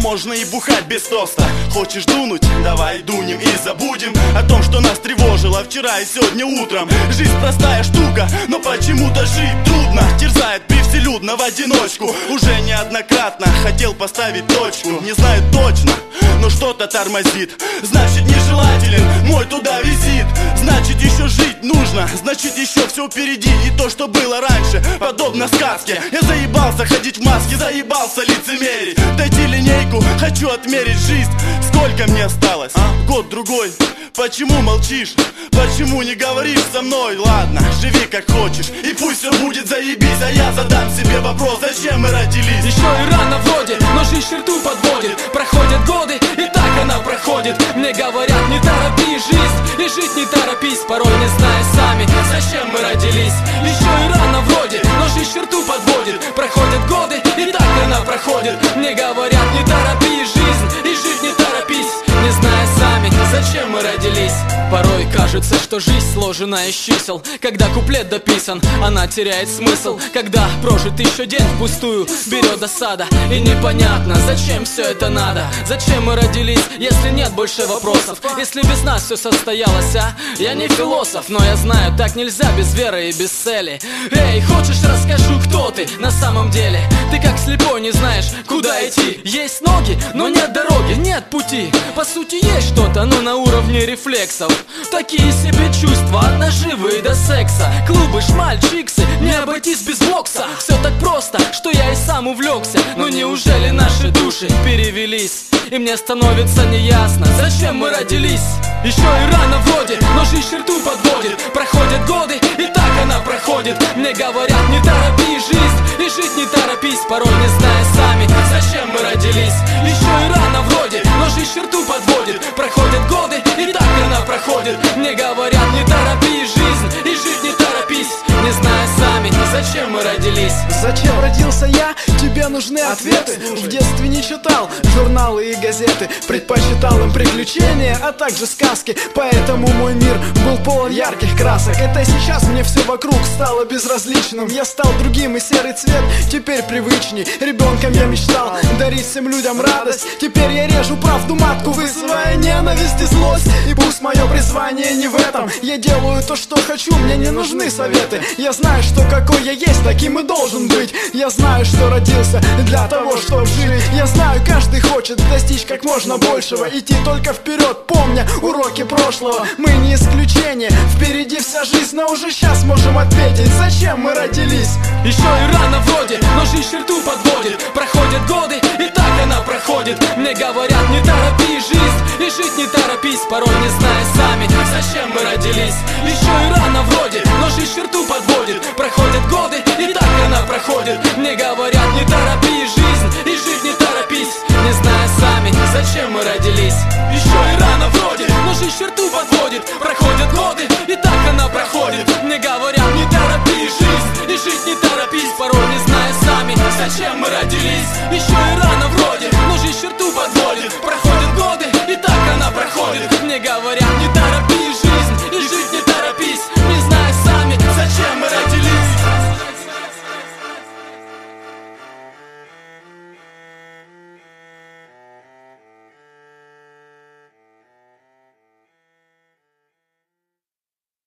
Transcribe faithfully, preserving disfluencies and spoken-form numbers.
можно и бухать без тоста. Хочешь дунуть? Давай дунем и забудем о том, что нас тревожило вчера и сегодня утром. Жизнь простая штука, но почему-то жить трудно. Терзает привселюдно в одиночку. Уже неоднократно хотел поставить точку. Не знаю точно, но что-то тормозит. Значит, нежелателен мой туда визит. Значит, еще жить нужно. Значит, еще все впереди. И то, что было раньше, подобно сказке. Я заебался ходить в маске, заебался лицемерить. Дайте линейку, хочу отмерить жизнь. Сколько мне осталось? А? Год-другой. Почему молчишь? Почему не говоришь со мной? Ладно, живи как хочешь, и пусть все будет заебись. А я задам себе вопрос, зачем мы родились? Еще и рано вроде, но жизнь черту подводит. Проходят годы, и так она проходит. Мне говорят, не торопи жизнь, и жить не торопись. Порой не зная сами, зачем мы родились. Еще и рано вроде, но жизнь черту подводит. Проходят годы, и так она проходит. Мне говорят, не торопи жизнь, и жить не торопись. Не зная сами, зачем мы родились. Порой кажется, что жизнь сложена из чисел. Когда куплет дописан, она теряет смысл. Когда прожит еще день впустую, берет досада. И непонятно, зачем все это надо. Зачем мы родились, если нет больше вопросов? Если без нас все состоялось, а? Я не философ, но я знаю, так нельзя без веры и без цели. Эй, хочешь, расскажу, кто ты на самом деле? Ты как слепой не знаешь, куда идти. Есть ноги, но нет дороги, нет пути. По сути есть что-то, но на уровне рефлексов. Такие себе чувства от наживы до секса. Клубы, шмаль, чиксы, не обойтись без бокса. Все так просто, что я и сам увлекся. Но неужели наши души перевелись? И мне становится неясно, зачем мы родились. Еще и рано вроде, но жизнь черту подводит. Проходят годы, и так она проходит. Мне говорят, не торопи жизнь, и жить не торопись. Порой не зная сами, зачем мы родились. Еще и рано вроде, но жизнь черту подводит. Проходят годы, и так она проходит. Мне говорят, не торопи жизнь, и жить не торопись. Не зная сами, зачем мы родились. Зачем родился я? Тебе нужны ответы. В детстве не читал журналы и газеты. Предпочитал им приключения, а также сказки. Поэтому мой мир был полон ярких красок. Это сейчас мне все вокруг стало безразличным. Я стал другим, и серый цвет теперь привычней. Ребенком я мечтал дарить всем людям радость. Теперь я режу правду матку, вызывая ненависть и злость. И пусть мое призвание не в этом. Я делаю то, что хочу, мне не нужны советы. Я знаю, что какой я есть, таким и должен быть. Я знаю, что родился для того, чтобы жить. Я знаю, каждый хочет достичь как можно большего. Идти только вперед, помня уроки прошлого. Мы не исключение, впереди вся жизнь. Но уже сейчас можем ответить, зачем мы родились. Еще и рано вроде, но жизнь черту подводит. Проходят годы, и так она проходит. Мне говорят, не торопи жизнь, и жить не торопись. Порой не зная сами, зачем мы родились. Еще и рано вроде, но жизнь черту подводит. Проходят годы, и так она проходит. Мне говорят, не торопи жизнь, и жить не торопись. Не зная сами, зачем мы родились. Еще и рано вроде, но жизнь черту подводит. Проходят годы, и так она проходит. Мне говорят, не торопи жизнь, и жить не торопись. Порой не зная сами, зачем мы родились. Еще и рано вроде, но жизнь черту подводит.